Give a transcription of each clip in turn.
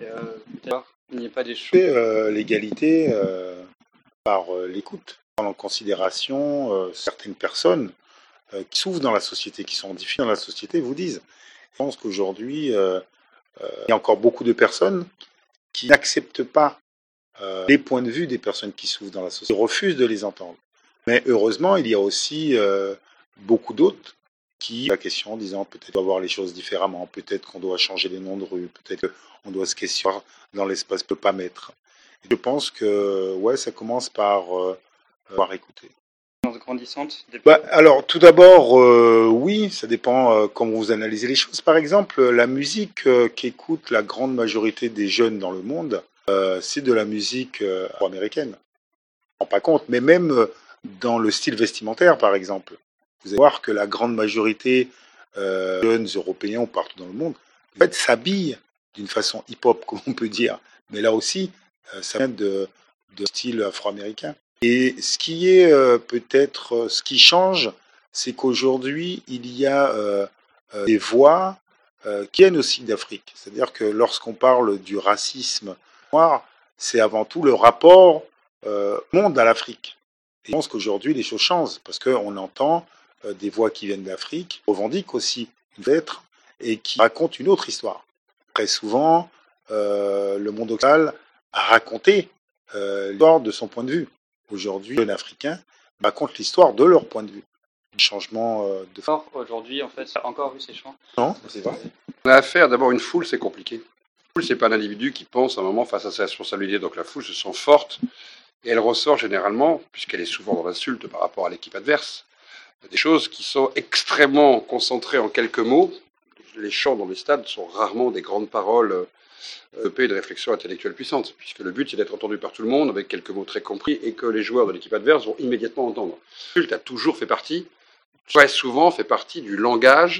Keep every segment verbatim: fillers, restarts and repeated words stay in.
Et, euh, peut-être il n'y a pas des choses. Euh, L'égalité euh, par euh, l'écoute, prendre en considération euh, certaines personnes euh, qui souffrent dans la société, qui sont en difficulté dans la société, vous disent. Je pense qu'aujourd'hui, euh, euh, il y a encore beaucoup de personnes qui n'acceptent pas euh, les points de vue des personnes qui souffrent dans la société, qui refusent de les entendre. Mais heureusement, il y a aussi euh, beaucoup d'autres qui la question en disant peut-être qu'on doit voir les choses différemment, peut-être qu'on doit changer les noms de rue, peut-être qu'on doit se questionner dans l'espace qu'on ne peut pas mettre. Et je pense que ouais, ça commence par, euh, par écouter. Grandissante des... Bah, alors, tout d'abord, euh, oui, ça dépend euh, comment vous analysez les choses. Par exemple, la musique euh, qu'écoute la grande majorité des jeunes dans le monde, euh, c'est de la musique euh, américaine. On ne rend pas compte, mais même euh, dans le style vestimentaire, par exemple, vous allez voir que la grande majorité euh, des jeunes européens ou partout dans le monde, en fait, s'habillent d'une façon hip-hop, comme on peut dire. Mais là aussi, euh, ça vient de, de style afro-américain. Et ce qui est euh, peut-être, euh, ce qui change, c'est qu'aujourd'hui, il y a euh, euh, des voix euh, qui viennent aussi d'Afrique. C'est-à-dire que lorsqu'on parle du racisme noir, c'est avant tout le rapport euh, monde à l'Afrique. Et je pense qu'aujourd'hui, les choses changent parce qu'on entend euh, des voix qui viennent d'Afrique, revendiquent aussi une être et qui racontent une autre histoire. Très souvent, euh, le monde occidental a raconté euh, l'histoire de son point de vue. Aujourd'hui, les jeunes africains racontent l'histoire de leur point de vue. Un changement euh, de forme. Aujourd'hui, en fait, ça a encore vu ces changements. Non, c'est vrai. On a affaire d'abord une foule, c'est compliqué. La foule, c'est pas un individu qui pense à un moment face à sa responsabilité. Donc la foule se sent forte et elle ressort généralement, puisqu'elle est souvent dans l'insulte par rapport à l'équipe adverse, des choses qui sont extrêmement concentrées en quelques mots. Les chants dans les stades sont rarement des grandes paroles de paix et de réflexion intellectuelle puissante, puisque le but c'est d'être entendu par tout le monde avec quelques mots très compris et que les joueurs de l'équipe adverse vont immédiatement entendre. L'insulte a toujours fait partie, très souvent fait partie du langage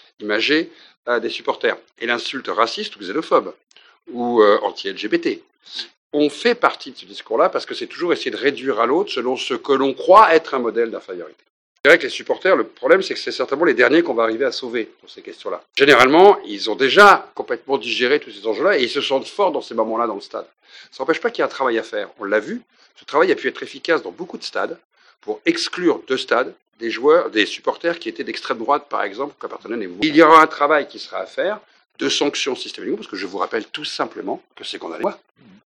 imagé euh, des supporters. Et l'insulte raciste ou xénophobe ou euh, anti-L G B T, on fait partie de ce discours-là parce que c'est toujours essayer de réduire à l'autre selon ce que l'on croit être un modèle d'infériorité. Je dirais que les supporters, le problème, c'est que c'est certainement les derniers qu'on va arriver à sauver dans ces questions-là. Généralement, ils ont déjà complètement digéré tous ces enjeux-là et ils se sentent forts dans ces moments-là dans le stade. Ça n'empêche pas qu'il y a un travail à faire. On l'a vu, ce travail a pu être efficace dans beaucoup de stades pour exclure de stades des joueurs, des supporters qui étaient d'extrême droite, par exemple, qui appartenaient à des mouvements. Il y aura un travail qui sera à faire de sanctions systématiques, parce que je vous rappelle tout simplement que c'est qu'on a les lois.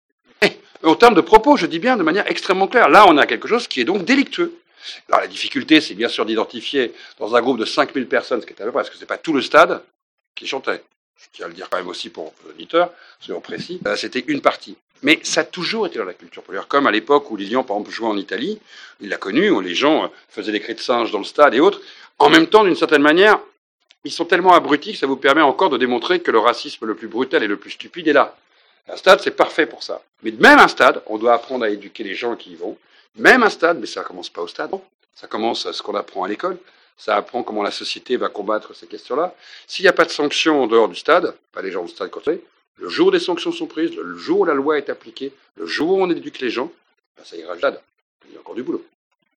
En termes de propos, je dis bien de manière extrêmement claire. Là, on a quelque chose qui est donc délictueux. Alors la difficulté, c'est bien sûr d'identifier dans un groupe de cinq mille personnes, ce qui est à peu près, parce que ce n'est pas tout le stade qui chantait. Je tiens à le dire quand même aussi pour l'auditeur, soyons précis, euh, c'était une partie. Mais ça a toujours été dans la culture populaire, comme à l'époque où Lilian, par exemple, jouait en Italie, il l'a connu, où les gens faisaient des cris de singe dans le stade et autres. En même temps, d'une certaine manière, ils sont tellement abrutis que ça vous permet encore de démontrer que le racisme le plus brutal et le plus stupide est là. Un stade, c'est parfait pour ça. Mais même un stade, on doit apprendre à éduquer les gens qui y vont. Même un stade, mais ça ne commence pas au stade. Ça commence à ce qu'on apprend à l'école. Ça apprend comment la société va combattre ces questions-là. S'il n'y a pas de sanctions en dehors du stade, pas les gens du stade côté, le jour où des sanctions sont prises, le jour où la loi est appliquée, le jour où on éduque les gens, ben ça ira au stade. Il y a encore du boulot.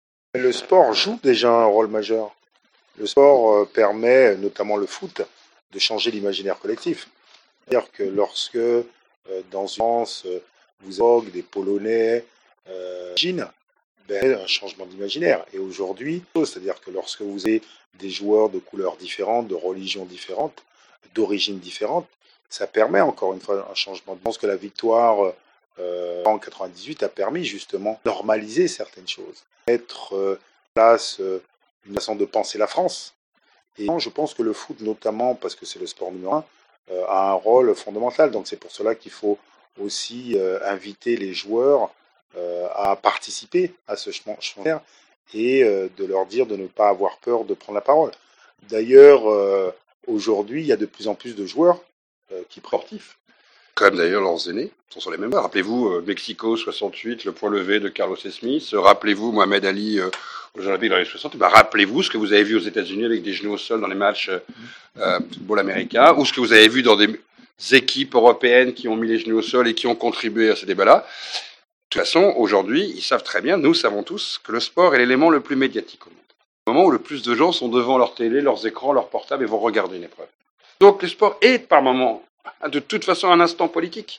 Le sport joue déjà un rôle majeur. Le sport euh, permet, notamment le foot, de changer l'imaginaire collectif. C'est-à-dire que lorsque, euh, dans une France, euh, vous avez des Polonais, euh, Chine, ben, un changement d'imaginaire. Et aujourd'hui, c'est-à-dire que lorsque vous avez des joueurs de couleurs différentes, de religions différentes, d'origines différentes, ça permet encore une fois un changement. Je pense que la victoire euh, en quatre-vingt-dix-huit a permis justement de normaliser certaines choses, mettre euh, en place euh, une façon de penser la France. Et je pense que le foot, notamment parce que c'est le sport numéro un, euh, a un rôle fondamental. Donc c'est pour cela qu'il faut aussi euh, inviter les joueurs euh, à participer à ce changement et euh, de leur dire de ne pas avoir peur de prendre la parole. D'ailleurs, euh, aujourd'hui, il y a de plus en plus de joueurs euh, qui sportifs. Comme d'ailleurs leurs aînés, ce sont les mêmes. Rappelez-vous euh, Mexico soixante-huit, le point levé de Carlos Smith. Rappelez-vous Mohamed Ali euh, aux Olympiques dans les soixante. Ben, rappelez-vous ce que vous avez vu aux États-Unis avec des genoux au sol dans les matchs euh, euh, football américain, ou ce que vous avez vu dans des équipes européennes qui ont mis les genoux au sol et qui ont contribué à ces débats-là. De toute façon, aujourd'hui, ils savent très bien, nous savons tous, que le sport est l'élément le plus médiatique au monde. Au moment où le plus de gens sont devant leur télé, leurs écrans, leurs portables et vont regarder une épreuve. Donc le sport est par moments de toute façon un instant politique.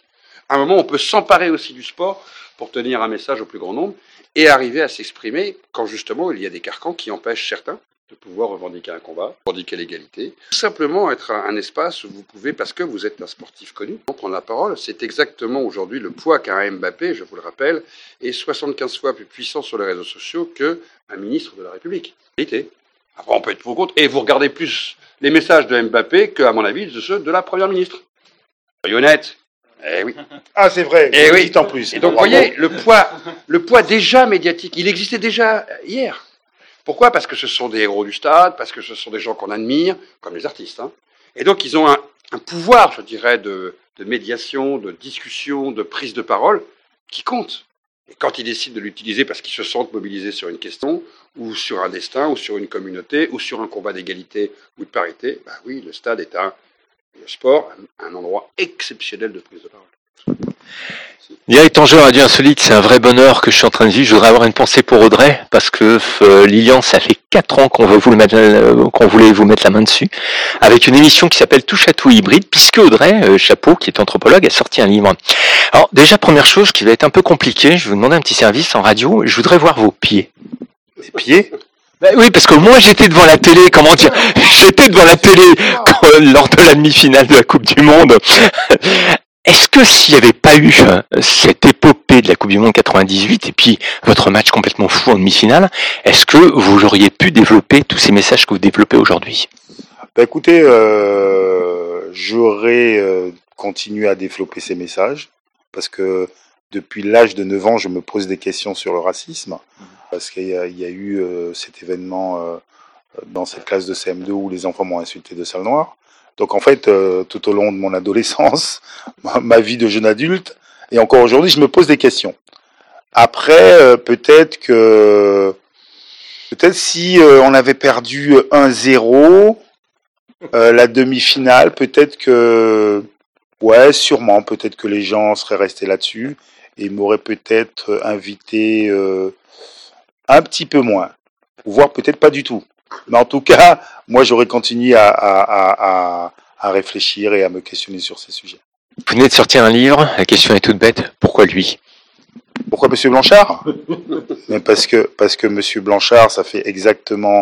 À un moment, on peut s'emparer aussi du sport pour tenir un message au plus grand nombre et arriver à s'exprimer quand justement il y a des carcans qui empêchent certains de pouvoir revendiquer un combat, revendiquer l'égalité. Tout simplement être un, un espace où vous pouvez, parce que vous êtes un sportif connu, prendre la parole. C'est exactement aujourd'hui le poids qu'a un Mbappé, je vous le rappelle, est soixante-quinze fois plus puissant sur les réseaux sociaux qu'un ministre de la République. Après, on peut être pour ou contre. Et vous regardez plus les messages de Mbappé que, à mon avis, de ceux de la Première ministre. Soyez honnête. Eh oui. Ah, c'est vrai. Et oui. En plus. Et donc, vous voyez, le poids, le poids déjà médiatique, il existait déjà hier. Pourquoi ? Parce que ce sont des héros du stade, parce que ce sont des gens qu'on admire, comme les artistes. Hein. Et donc, ils ont un, un pouvoir, je dirais, de, de médiation, de discussion, de prise de parole, qui compte. Et quand ils décident de l'utiliser parce qu'ils se sentent mobilisés sur une question, ou sur un destin, ou sur une communauté, ou sur un combat d'égalité ou de parité, bah oui, le stade est un, le sport, un, un endroit exceptionnel de prise de parole. Direct en jeu Radio Insolite, c'est un vrai bonheur que je suis en train de vivre. Je voudrais avoir une pensée pour Audrey, parce que euh, Lilian, ça fait quatre ans qu'on veut vous le mettre, euh, qu'on voulait vous mettre la main dessus, avec une émission qui s'appelle Touche à tout hybride, puisque Audrey euh, Chapeau, qui est anthropologue, a sorti un livre. Alors déjà, première chose qui va être un peu compliquée, je vais vous demander un petit service en radio, je voudrais voir vos pieds. Les pieds ? Ben oui, parce que moi j'étais devant la télé, comment dire, j'étais devant la télé quand, lors de la demi-finale de la Coupe du Monde. Est-ce que s'il n'y avait pas eu cette épopée de la Coupe du Monde quatre-vingt-dix-huit et puis votre match complètement fou en demi-finale, est-ce que vous auriez pu développer tous ces messages que vous développez aujourd'hui ? Bah écoutez, euh, j'aurais euh, continué à développer ces messages parce que depuis l'âge de neuf ans, je me pose des questions sur le racisme parce qu'il y a, il y a eu euh, cet événement euh, dans cette classe de C M deux où les enfants m'ont insulté de sale noire. Donc en fait, euh, tout au long de mon adolescence, ma, ma vie de jeune adulte, et encore aujourd'hui, je me pose des questions. Après, euh, peut-être que, peut-être si euh, on avait perdu un zéro, euh, la demi-finale, peut-être que, ouais, sûrement, peut-être que les gens seraient restés là-dessus et m'auraient peut-être invité euh, un petit peu moins, voire peut-être pas du tout. Mais en tout cas, moi, j'aurais continué à, à, à, à réfléchir et à me questionner sur ces sujets. Vous venez de sortir un livre, la question est toute bête, pourquoi lui ? Pourquoi Monsieur Blanchard ? Mais parce que, parce que Monsieur Blanchard, ça fait exactement...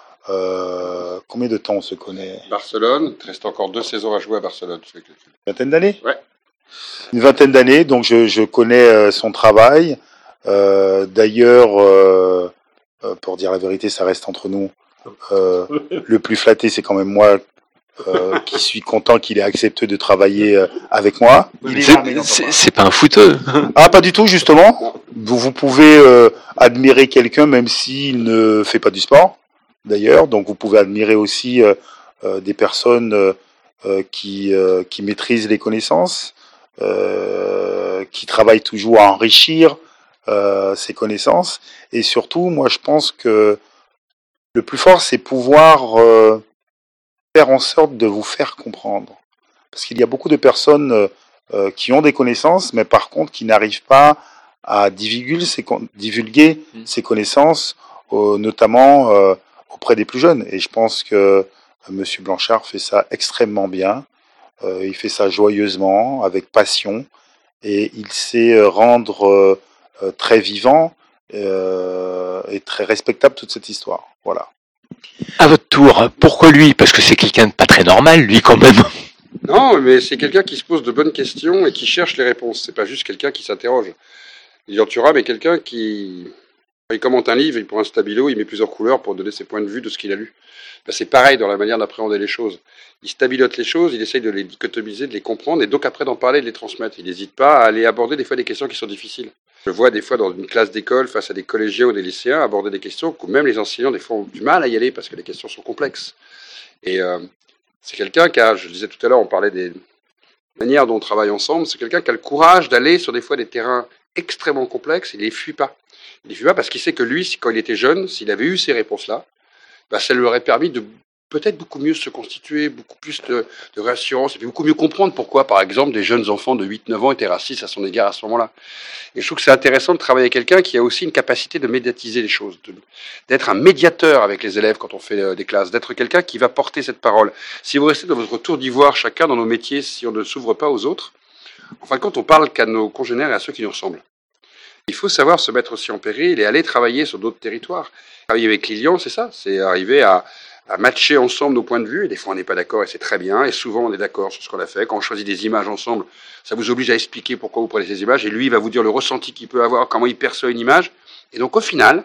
Euh, combien de temps on se connaît ? Barcelone, il reste encore deux saisons à jouer à Barcelone. Une vingtaine d'années ? Ouais. Une vingtaine d'années, donc je, je connais euh, son travail. Euh, d'ailleurs, euh, euh, pour dire la vérité, ça reste entre nous. Euh, le plus flatté, c'est quand même moi euh, qui suis content qu'il ait accepté de travailler euh, avec moi. Il est C'est, là, mais non, c'est, c'est pas un footeux. Ah, pas du tout, justement. Vous, vous pouvez euh, admirer quelqu'un même s'il ne fait pas du sport, d'ailleurs. Donc, vous pouvez admirer aussi euh, euh, des personnes euh, euh, qui, euh, qui maîtrisent les connaissances, euh, qui travaillent toujours à enrichir euh, ces connaissances. Et surtout, moi, je pense que le plus fort, c'est pouvoir euh, faire en sorte de vous faire comprendre. Parce qu'il y a beaucoup de personnes euh, euh, qui ont des connaissances, mais par contre qui n'arrivent pas à divulguer ces, divulguer mmh. ces connaissances, euh, notamment euh, auprès des plus jeunes. Et je pense que euh, M. Blanchard fait ça extrêmement bien. Euh, il fait ça joyeusement, avec passion. Et il sait rendre euh, euh, très vivant euh, et très respectable toute cette histoire. Voilà. À votre tour, pourquoi lui ? Parce que c'est quelqu'un de pas très normal, lui, quand même. Non, mais c'est quelqu'un qui se pose de bonnes questions et qui cherche les réponses. C'est pas juste quelqu'un qui s'interroge. Lilian Thuram est quelqu'un qui... Il commente un livre, il prend un stabilo, il met plusieurs couleurs pour donner ses points de vue de ce qu'il a lu. Ben, c'est pareil dans la manière d'appréhender les choses. Il stabilote les choses, il essaye de les dichotomiser, de les comprendre, et donc après d'en parler, de les transmettre. Il n'hésite pas à aller aborder des fois des questions qui sont difficiles. Je vois des fois dans une classe d'école, face à des collégiens ou des lycéens, aborder des questions où même les enseignants, des fois, ont du mal à y aller parce que les questions sont complexes. Et euh, c'est quelqu'un qui a, je le disais tout à l'heure, on parlait des manières dont on travaille ensemble, c'est quelqu'un qui a le courage d'aller sur des fois des terrains extrêmement complexes, il ne les fuit pas. Il ne les fuit pas parce qu'il sait que lui, quand il était jeune, s'il avait eu ces réponses-là, bah, ça lui aurait permis de peut-être beaucoup mieux se constituer, beaucoup plus de, de réassurance, et puis beaucoup mieux comprendre pourquoi, par exemple, des jeunes enfants de huit neuf ans étaient racistes à son égard à ce moment-là. Et je trouve que c'est intéressant de travailler avec quelqu'un qui a aussi une capacité de médiatiser les choses, de, d'être un médiateur avec les élèves quand on fait euh, des classes, d'être quelqu'un qui va porter cette parole. Si vous restez dans votre tour d'ivoire, chacun dans nos métiers, si on ne s'ouvre pas aux autres, En fin de compte, on parle qu'à nos congénères et à ceux qui nous ressemblent. Il faut savoir se mettre aussi en péril et aller travailler sur d'autres territoires. Travailler avec Lilian, c'est ça, c'est arriver à, à matcher ensemble nos points de vue. Et des fois, on n'est pas d'accord et c'est très bien. Et souvent, on est d'accord sur ce qu'on a fait. Quand on choisit des images ensemble, ça vous oblige à expliquer pourquoi vous prenez ces images. Et lui, il va vous dire le ressenti qu'il peut avoir, comment il perçoit une image. Et donc, au final,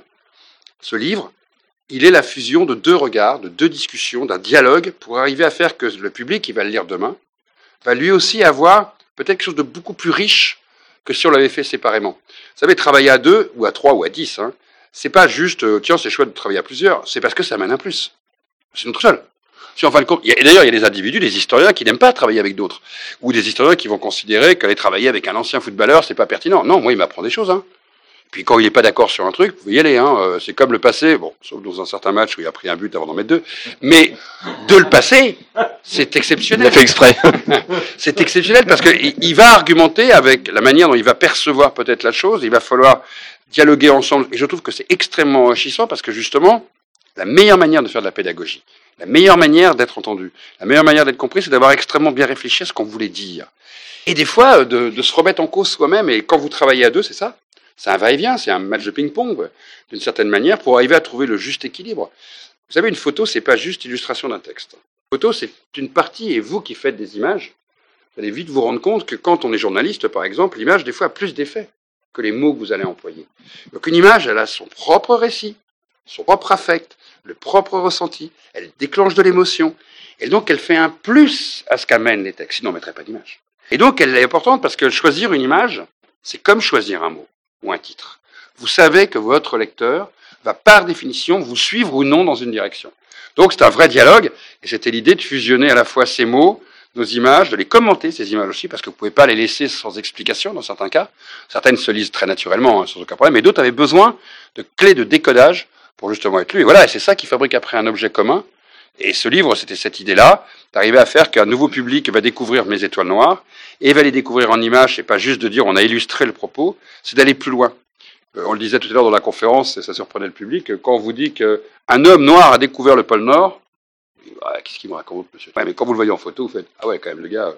ce livre, il est la fusion de deux regards, de deux discussions, d'un dialogue pour arriver à faire que le public, qui va le lire demain, va lui aussi avoir peut-être quelque chose de beaucoup plus riche que si on l'avait fait séparément. Vous savez, travailler à deux, ou à trois, ou à dix, hein, c'est pas juste, euh, tiens, c'est chouette de travailler à plusieurs, c'est parce que ça mène un plus. Sinon tout seul. Si en fin de compte, et d'ailleurs, il y a des individus, des historiens qui n'aiment pas travailler avec d'autres, ou des historiens qui vont considérer qu'aller travailler avec un ancien footballeur, c'est pas pertinent. Non, moi, il m'apprend des choses, hein. Puis quand il n'est pas d'accord sur un truc, vous pouvez y aller. Hein. C'est comme le passé, bon, sauf dans un certain match où il a pris un but avant d'en mettre deux. Mais de le passer, c'est exceptionnel. Il a fait exprès. C'est exceptionnel parce qu'il va argumenter avec la manière dont il va percevoir peut-être la chose. Il va falloir dialoguer ensemble. Et je trouve que c'est extrêmement enrichissant parce que justement, la meilleure manière de faire de la pédagogie, la meilleure manière d'être entendu, la meilleure manière d'être compris, c'est d'avoir extrêmement bien réfléchi à ce qu'on voulait dire. Et des fois, de, de se remettre en cause soi-même. Et quand vous travaillez à deux, c'est ça. C'est un va-et-vient, c'est un match de ping-pong, d'une certaine manière, pour arriver à trouver le juste équilibre. Vous savez, une photo, c'est pas juste illustration d'un texte. Une photo, c'est une partie, et vous qui faites des images, vous allez vite vous rendre compte que quand on est journaliste, par exemple, l'image, des fois, a plus d'effet que les mots que vous allez employer. Donc une image, elle a son propre récit, son propre affect, le propre ressenti, elle déclenche de l'émotion, et donc elle fait un plus à ce qu'amènent les textes, sinon on ne mettrait pas d'image. Et donc elle est importante parce que choisir une image, c'est comme choisir un mot ou un titre. Vous savez que votre lecteur va par définition vous suivre ou non dans une direction. Donc c'est un vrai dialogue, et c'était l'idée de fusionner à la fois ces mots, nos images, de les commenter, ces images aussi, parce que vous ne pouvez pas les laisser sans explication dans certains cas. Certaines se lisent très naturellement, hein, sans aucun problème, mais d'autres avaient besoin de clés de décodage pour justement être lues. Et voilà, et c'est ça qui fabrique après un objet commun. Et ce livre, c'était cette idée-là, d'arriver à faire qu'un nouveau public va découvrir Mes étoiles noires, et va les découvrir en images, c'est pas juste de dire on a illustré le propos, c'est d'aller plus loin. Euh, on le disait tout à l'heure dans la conférence, et ça surprenait le public, quand on vous dit qu'un homme noir a découvert le pôle Nord, ah, qu'est-ce qu'il me raconte, monsieur? Ouais, mais quand vous le voyez en photo, vous faites ah ouais, quand même, le gars,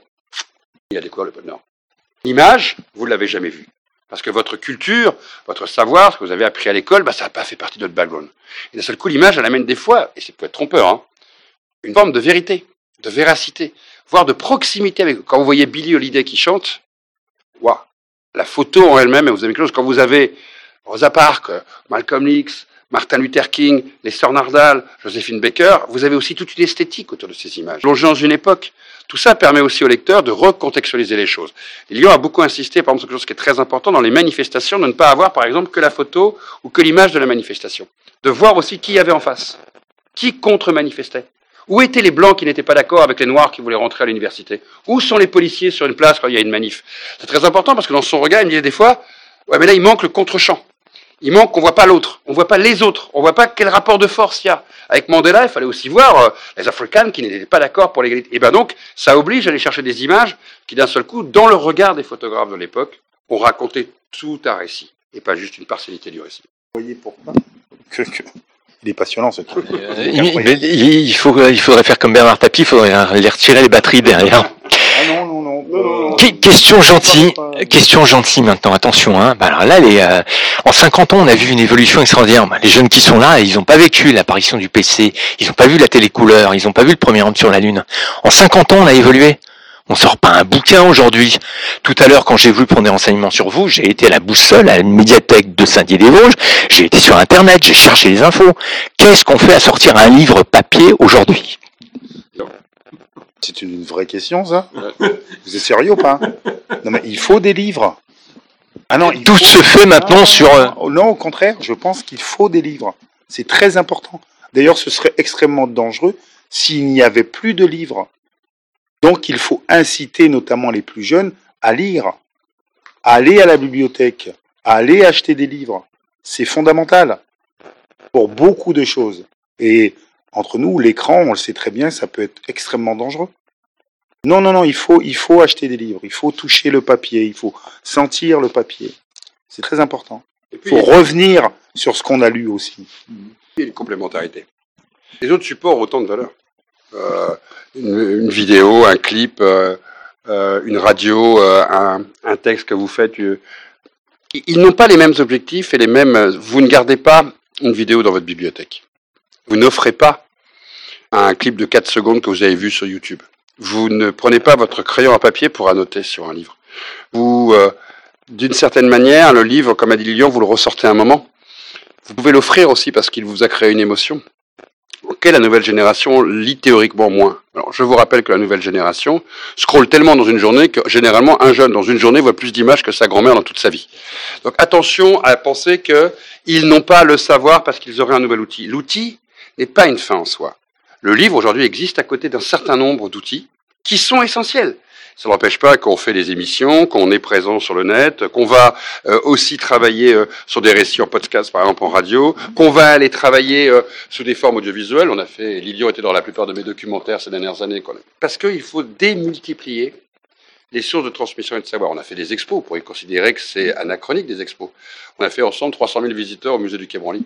il a découvert le pôle Nord. L'image, vous ne l'avez jamais vue. Parce que votre culture, votre savoir, ce que vous avez appris à l'école, bah, ça n'a pas fait partie de votre background. Et d'un seul coup, l'image, elle amène des fois, et c'est peut être trompeur, hein, une forme de vérité, de véracité, voire de proximité avec. Quand vous voyez Billie Holiday qui chante, waouh, la photo en elle-même, et vous avez quelque chose. Quand vous avez Rosa Parks, Malcolm X, Martin Luther King, les sœurs Nardal, Joséphine Baker, vous avez aussi toute une esthétique autour de ces images. Plongé dans une époque. Tout ça permet aussi au lecteur de recontextualiser les choses. Lilian a beaucoup insisté, par exemple, sur quelque chose qui est très important dans les manifestations, de ne pas avoir, par exemple, que la photo ou que l'image de la manifestation. De voir aussi qui y avait en face. Qui contre-manifestait. Où étaient les Blancs qui n'étaient pas d'accord avec les Noirs qui voulaient rentrer à l'université? Où sont les policiers sur une place quand il y a une manif? C'est très important parce que dans son regard, il me disait des fois, ouais, mais là, il manque le contre-champ. Il manque qu'on ne voit pas l'autre, on ne voit pas les autres, on ne voit pas quel rapport de force il y a. Avec Mandela, il fallait aussi voir euh, les Africains qui n'étaient pas d'accord pour l'égalité. Et bien donc, ça oblige à aller chercher des images qui, d'un seul coup, dans le regard des photographes de l'époque, ont raconté tout un récit, et pas juste une partialité du récit. Vous voyez pourquoi que, que... Il est passionnant ce truc. Euh, il, il, faut, il faudrait faire comme Bernard Tapie, il faudrait les retirer les batteries derrière. Ah non, non, non. non, non, non. Que, question gentille, question gentille maintenant, attention. Hein. Bah alors là, les, euh, en cinquante ans, on a vu une évolution extraordinaire. Bah, les jeunes qui sont là, ils n'ont pas vécu l'apparition du P C, ils n'ont pas vu la télécouleur, ils n'ont pas vu le premier homme sur la Lune. En cinquante ans, on a évolué. On sort pas un bouquin aujourd'hui. Tout à l'heure, quand j'ai voulu prendre des renseignements sur vous, j'ai été à la Boussole, à la médiathèque de Saint-Dié-des-Vosges, j'ai été sur Internet, j'ai cherché les infos. Qu'est-ce qu'on fait à sortir un livre papier aujourd'hui? C'est une vraie question, ça. Vous êtes sérieux ou pas? Non, mais il faut des livres. Ah non, il Tout faut... se fait maintenant non, sur... Euh... Non, non, au contraire, je pense qu'il faut des livres. C'est très important. D'ailleurs, ce serait extrêmement dangereux s'il n'y avait plus de livres. Donc, il faut inciter notamment les plus jeunes à lire, à aller à la bibliothèque, à aller acheter des livres. C'est fondamental pour beaucoup de choses. Et entre nous, l'écran, on le sait très bien, ça peut être extrêmement dangereux. Non, non, non, il faut, il faut acheter des livres, il faut toucher le papier, il faut sentir le papier. C'est très important. Il faut revenir sur ce qu'on a lu aussi. Il y a une complémentarité. Les autres supports ont autant de valeur. Euh, une, une vidéo, un clip, euh, euh, une radio, euh, un, un texte que vous faites. Euh, ils n'ont pas les mêmes objectifs et les mêmes. Vous ne gardez pas une vidéo dans votre bibliothèque. Vous n'offrez pas un clip de quatre secondes que vous avez vu sur YouTube. Vous ne prenez pas votre crayon à papier pour annoter sur un livre. Vous, euh, d'une certaine manière, le livre, comme a dit Lilian, vous le ressortez un moment. Vous pouvez l'offrir aussi parce qu'il vous a créé une émotion. Ok, la nouvelle génération lit théoriquement moins. Alors, je vous rappelle que la nouvelle génération scrolle tellement dans une journée que, généralement, un jeune dans une journée voit plus d'images que sa grand-mère dans toute sa vie. Donc, attention à penser qu'ils n'ont pas le savoir parce qu'ils auraient un nouvel outil. L'outil n'est pas une fin en soi. Le livre, aujourd'hui, existe à côté d'un certain nombre d'outils qui sont essentiels. Ça n'empêche pas qu'on fait des émissions, qu'on est présent sur le net, qu'on va euh, aussi travailler euh, sur des récits en podcast, par exemple en radio, qu'on va aller travailler euh, sous des formes audiovisuelles. On a fait, Lilian était dans la plupart de mes documentaires ces dernières années. Parce qu'il faut démultiplier les sources de transmission et de savoir. On a fait des expos, on pourrait considérer que c'est anachronique des expos. On a fait ensemble trois cent mille visiteurs au musée du Quai Branly.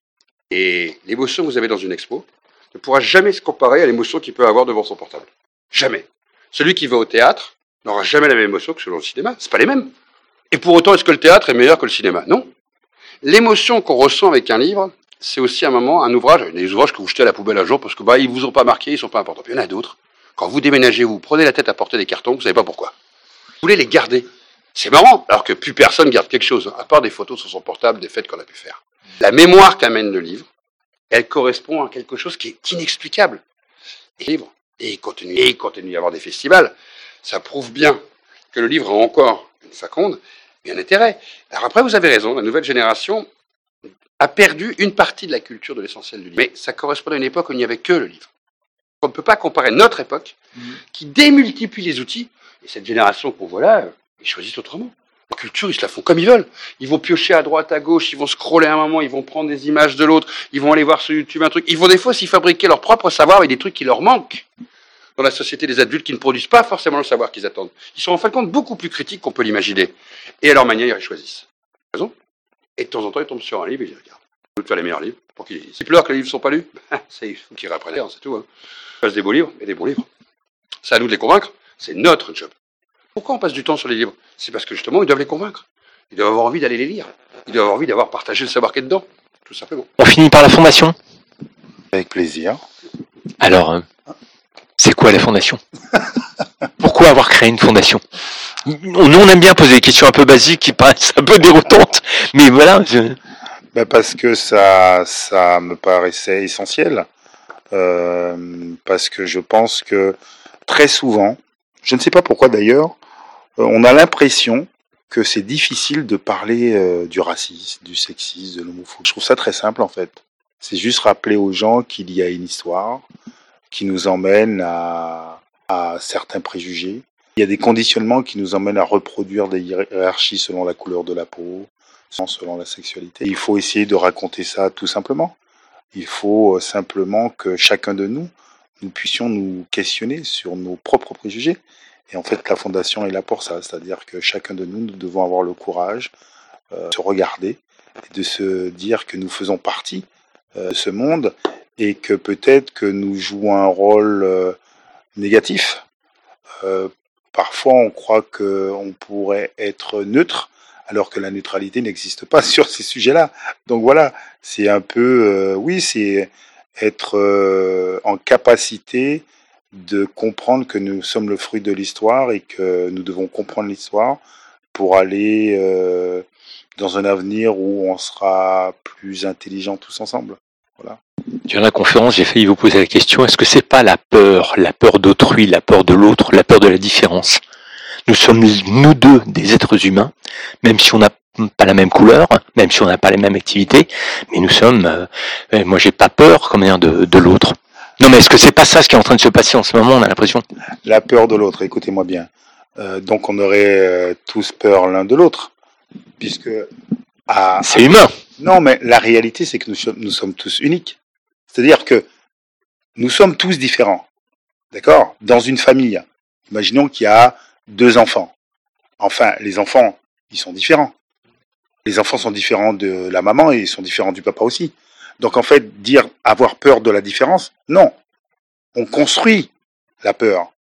Et l'émotion que vous avez dans une expo ne pourra jamais se comparer à l'émotion qu'il peut avoir devant son portable. Jamais. Celui qui va au théâtre n'aura jamais la même émotion que celui au cinéma. C'est pas les mêmes. Et pour autant, est-ce que le théâtre est meilleur que le cinéma? Non. L'émotion qu'on ressent avec un livre, c'est aussi un moment, un ouvrage, des ouvrages que vous jetez à la poubelle un jour parce que bah ils vous ont pas marqué, ils sont pas importants. Puis il y en a d'autres. Quand vous déménagez, vous prenez la tête à porter des cartons, vous savez pas pourquoi. Vous voulez les garder. C'est marrant, alors que plus personne garde quelque chose, à part des photos sur son portable, des fêtes qu'on a pu faire. La mémoire qu'amène le livre, elle correspond à quelque chose qui est inexplicable. Et le livre, et il continue, et il continue à y avoir des festivals, ça prouve bien que le livre a encore une faconde et un intérêt. Alors après, vous avez raison, la nouvelle génération a perdu une partie de la culture de l'essentiel du livre. Mais ça correspond à une époque où il n'y avait que le livre. On ne peut pas comparer notre époque, mmh. qui démultiplie les outils, et cette génération qu'on voit là, ils choisissent autrement. La culture, ils se la font comme ils veulent. Ils vont piocher à droite, à gauche, ils vont scroller un moment, ils vont prendre des images de l'autre, ils vont aller voir sur YouTube un truc. Ils vont des fois s'y fabriquer leur propre savoir avec des trucs qui leur manquent dans la société des adultes qui ne produisent pas forcément le savoir qu'ils attendent. Ils sont en fin de compte beaucoup plus critiques qu'on peut l'imaginer. Et à leur manière, ils choisissent. Raison. Et de temps en temps, ils tombent sur un livre et ils regardent. Ils veulent faire les meilleurs livres pour qu'ils les lisent. S'ils pleurent que les livres ne sont pas lus, c'est il faut qu'ils réapprennent, c'est tout. Hein. Ils fassent des beaux livres et des bons livres. C'est à nous de les convaincre. C'est notre job. Pourquoi on passe du temps sur les livres? C'est parce que justement, ils doivent les convaincre. Ils doivent avoir envie d'aller les lire. Ils doivent avoir envie d'avoir partagé le savoir qui est dedans. Tout simplement. On finit par la fondation. Avec plaisir. Alors, euh, c'est quoi la fondation? Pourquoi avoir créé une fondation? Nous, on aime bien poser des questions un peu basiques qui paraissent un peu déroutantes. Mais voilà. Je... Ben parce que ça, ça me paraissait essentiel. Euh, parce que je pense que très souvent, je ne sais pas pourquoi d'ailleurs, on a l'impression que c'est difficile de parler euh, du racisme, du sexisme, de l'homophobie. Je trouve ça très simple en fait. C'est juste rappeler aux gens qu'il y a une histoire qui nous emmène à, à certains préjugés. Il y a des conditionnements qui nous emmènent à reproduire des hiérarchies selon la couleur de la peau, selon la sexualité. Et il faut essayer de raconter ça tout simplement. Il faut simplement que chacun de nous, nous puissions nous questionner sur nos propres préjugés. Et en fait, la Fondation est là pour ça. C'est-à-dire que chacun de nous, nous devons avoir le courage euh, de se regarder et de se dire que nous faisons partie euh, de ce monde et que peut-être que nous jouons un rôle euh, négatif. Euh, parfois, on croit qu'on pourrait être neutre, alors que la neutralité n'existe pas sur ces sujets-là. Donc voilà, c'est un peu, euh, oui, c'est être euh, en capacité de comprendre que nous sommes le fruit de l'histoire et que nous devons comprendre l'histoire pour aller euh, dans un avenir où on sera plus intelligents tous ensemble. Voilà. Durant la conférence, j'ai failli vous poser la question, est-ce que c'est pas la peur, la peur d'autrui, la peur de l'autre, la peur de la différence? Nous sommes, nous deux, des êtres humains, même si on n'a pas la même couleur, même si on n'a pas les mêmes activités, mais nous sommes, euh, moi j'ai pas peur, comment dire, de, de l'autre. Non, mais est-ce que c'est pas ça ce qui est en train de se passer en ce moment, on a l'impression? La peur de l'autre, écoutez-moi bien. Euh, donc on aurait euh, tous peur l'un de l'autre, puisque... À, c'est à... humain. Non, mais la réalité, c'est que nous sommes, nous sommes tous uniques. C'est-à-dire que nous sommes tous différents. D'accord? Dans une famille, imaginons qu'il y a deux enfants. Enfin, les enfants, ils sont différents. Les enfants sont différents de la maman et ils sont différents du papa aussi. Donc en fait, dire avoir peur de la différence, non. On construit la peur.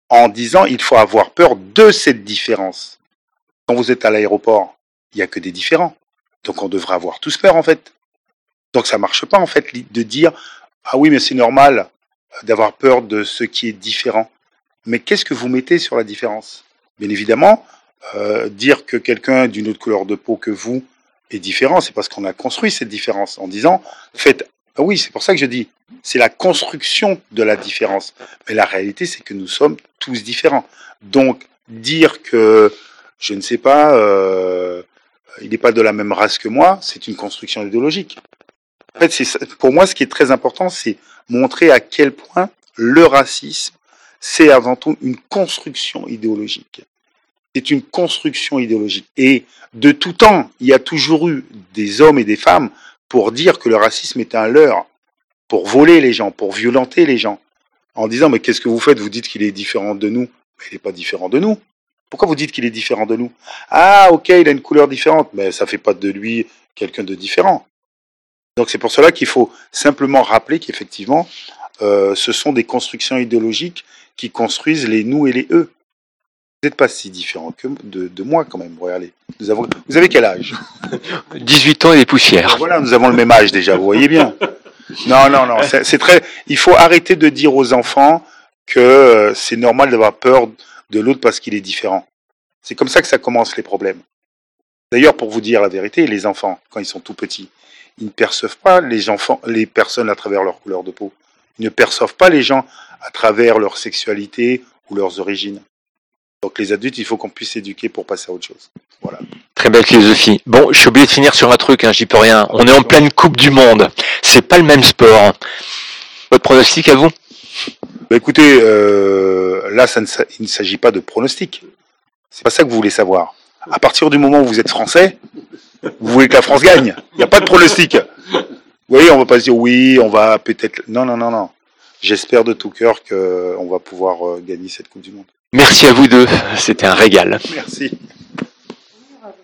en disant il faut avoir peur de cette différence. Quand vous êtes à l'aéroport, il n'y a que des différents. Donc on devrait avoir tous peur en fait. Donc ça marche pas en fait de dire ah oui mais c'est normal d'avoir peur de ce qui est différent. Mais qu'est-ce que vous mettez sur la différence? Bien évidemment, euh, dire que quelqu'un d'une autre couleur de peau que vous est différent, c'est parce qu'on a construit cette différence en disant faites. Ah oui, c'est pour ça que je dis c'est la construction de la différence. Mais la réalité c'est que nous sommes tous différents. Donc dire que je ne sais pas, euh, il n'est pas de la même race que moi, c'est une construction idéologique. En fait, c'est, pour moi, ce qui est très important, c'est montrer à quel point le racisme, c'est avant tout une construction idéologique. C'est une construction idéologique. Et de tout temps, il y a toujours eu des hommes et des femmes pour dire que le racisme est un leurre, pour voler les gens, pour violenter les gens, en disant « mais qu'est-ce que vous faites? Vous dites qu'il est différent de nous. » Mais il n'est pas différent de nous. Pourquoi vous dites qu'il est différent de nous? Ah, ok, il a une couleur différente, mais ça ne fait pas de lui quelqu'un de différent. Donc c'est pour cela qu'il faut simplement rappeler qu'effectivement, euh, ce sont des constructions idéologiques qui construisent les nous et les eux. Vous n'êtes pas si différents que de, de moi quand même. Regardez, nous avons, vous avez quel âge? dix-huit ans et des poussières. Voilà, nous avons le même âge déjà, vous voyez bien. Non, non, non, c'est, c'est très. Il faut arrêter de dire aux enfants que euh, c'est normal d'avoir peur de l'autre parce qu'il est différent. C'est comme ça que ça commence les problèmes. D'ailleurs, pour vous dire la vérité, les enfants, quand ils sont tout petits, ils ne perçoivent pas les enfants, les personnes à travers leur couleur de peau. Ils ne perçoivent pas les gens à travers leur sexualité ou leurs origines. Donc les adultes, il faut qu'on puisse éduquer pour passer à autre chose. Voilà. Très belle philosophie. Bon, je suis obligé de finir sur un truc, hein, j'y peux rien. On est en pleine Coupe du Monde. C'est pas le même sport. Votre pronostic à vous? Bah écoutez, euh, là, ça ne, il ne s'agit pas de pronostic. C'est pas ça que vous voulez savoir. À partir du moment où vous êtes français, vous voulez que la France gagne. Il n'y a pas de pronostic. Vous voyez, on va pas se dire oui, on va peut-être. Non, non, non, non. J'espère de tout cœur qu'on va pouvoir gagner cette Coupe du Monde. Merci à vous deux. C'était un régal. Merci.